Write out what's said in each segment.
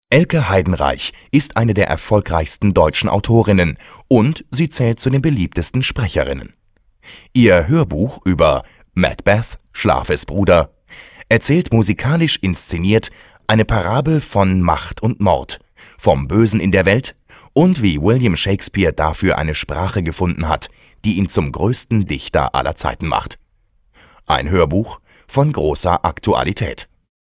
Elke Heidenreich ist eine der erfolgreichsten deutschen Autorinnen und sie zählt zu den beliebtesten Sprecherinnen. Ihr Hörbuch über Macbeth, Schlafes Bruder, erzählt musikalisch inszeniert eine Parabel von Macht und Mord, vom Bösen in der Welt und wie William Shakespeare dafür eine Sprache gefunden hat, die ihn zum größten Dichter aller Zeiten macht. Ein Hörbuch von großer Aktualität.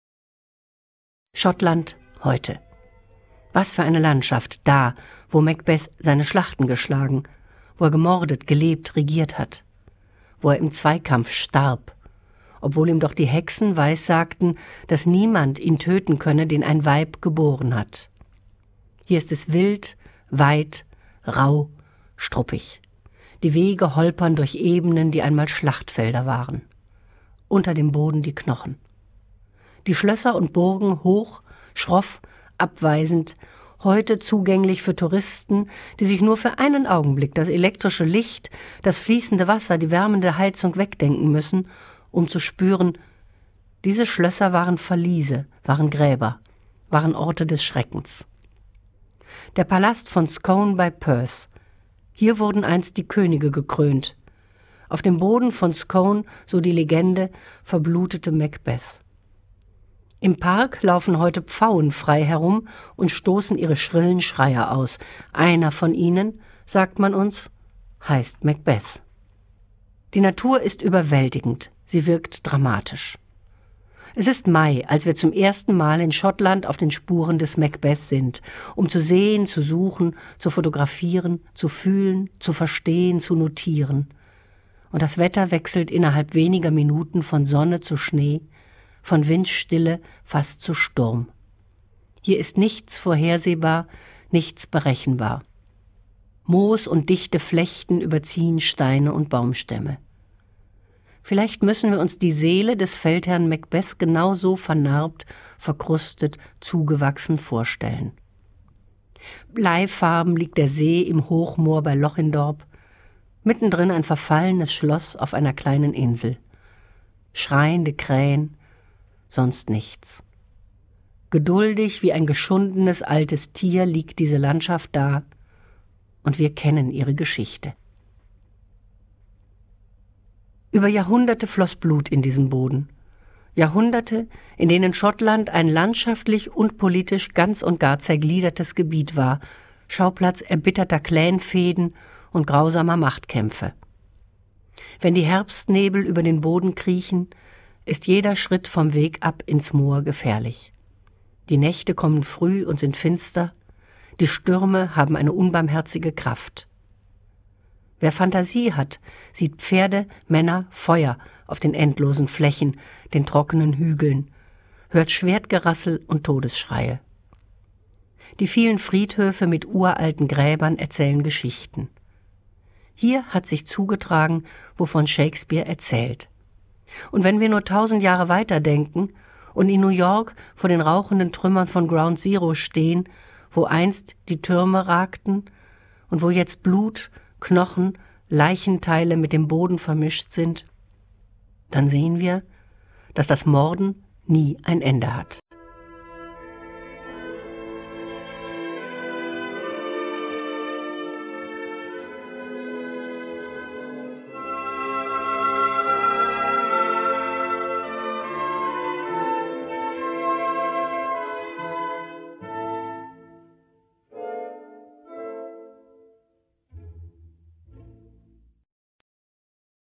Schottland heute. Was für eine Landschaft da, wo Macbeth seine Schlachten geschlagen, wo er gemordet, gelebt, regiert hat, wo er im Zweikampf starb, obwohl ihm doch die Hexen weissagten, dass niemand ihn töten könne, den ein Weib geboren hat. Hier ist es wild, weit, rau, struppig. Die Wege holpern durch Ebenen, die einmal Schlachtfelder waren. Unter dem Boden die Knochen. Die Schlösser und Burgen hoch, schroff, abweisend, heute zugänglich für Touristen, die sich nur für einen Augenblick das elektrische Licht, das fließende Wasser, die wärmende Heizung wegdenken müssen, um zu spüren, diese Schlösser waren Verliese, waren Gräber, waren Orte des Schreckens. Der Palast von Scone bei Perth. Hier wurden einst die Könige gekrönt. Auf dem Boden von Scone, so die Legende, verblutete Macbeth. Im Park laufen heute Pfauen frei herum und stoßen ihre schrillen Schreier aus. Einer von ihnen, sagt man uns, heißt Macbeth. Die Natur ist überwältigend, sie wirkt dramatisch. Es ist Mai, als wir zum ersten Mal in Schottland auf den Spuren des Macbeth sind, um zu sehen, zu suchen, zu fotografieren, zu fühlen, zu verstehen, zu notieren. Und das Wetter wechselt innerhalb weniger Minuten von Sonne zu Schnee, von Windstille fast zu Sturm. Hier ist nichts vorhersehbar, nichts berechenbar. Moos und dichte Flechten überziehen Steine und Baumstämme. Vielleicht müssen wir uns die Seele des Feldherrn Macbeth genauso vernarbt, verkrustet, zugewachsen vorstellen. Bleifarben liegt der See im Hochmoor bei Lochinthorpe, mittendrin ein verfallenes Schloss auf einer kleinen Insel. Schreiende Krähen, sonst nichts. Geduldig wie ein geschundenes altes Tier liegt diese Landschaft da, und wir kennen ihre Geschichte. Über Jahrhunderte floss Blut in diesen Boden. Jahrhunderte, in denen Schottland ein landschaftlich und politisch ganz und gar zergliedertes Gebiet war, Schauplatz erbitterter Clanfehden und grausamer Machtkämpfe. Wenn die Herbstnebel über den Boden kriechen, ist jeder Schritt vom Weg ab ins Moor gefährlich. Die Nächte kommen früh und sind finster, die Stürme haben eine unbarmherzige Kraft. Wer Fantasie hat, sieht Pferde, Männer, Feuer auf den endlosen Flächen, den trockenen Hügeln, hört Schwertgerassel und Todesschreie. Die vielen Friedhöfe mit uralten Gräbern erzählen Geschichten. Hier hat sich zugetragen, wovon Shakespeare erzählt. Und wenn wir nur 1000 Jahre weiterdenken und in New York vor den rauchenden Trümmern von Ground Zero stehen, wo einst die Türme ragten und wo jetzt Blut, Knochen, Leichenteile mit dem Boden vermischt sind, dann sehen wir, dass das Morden nie ein Ende hat.